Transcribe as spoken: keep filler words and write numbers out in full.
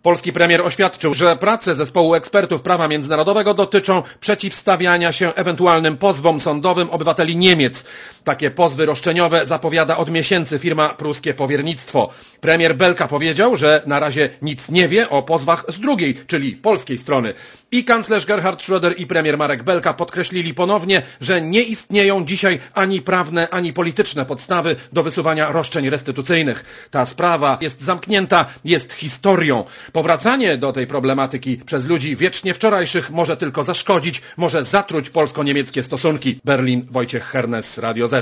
Polski premier oświadczył, że prace zespołu ekspertów prawa międzynarodowego dotyczą przeciwstawiania się ewentualnym pozwom sądowym obywateli Niemiec. Takie pozwy roszczeniowe zapowiada od miesięcy firma Pruskie Powiernictwo. Premier Belka powiedział, że na razie nic nie wie o pozwach z drugiej, czyli polskiej strony. I kanclerz Gerhard Schröder i premier Marek Belka podkreślili ponownie, że nie istnieją dzisiaj ani prawne, ani polityczne podstawy do wysuwania roszczeń restytucyjnych. Ta sprawa jest zamknięta, jest historią. Powracanie do tej problematyki przez ludzi wiecznie wczorajszych może tylko zaszkodzić, może zatruć polsko-niemieckie stosunki. Berlin, Wojciech Hernes, Radio Z.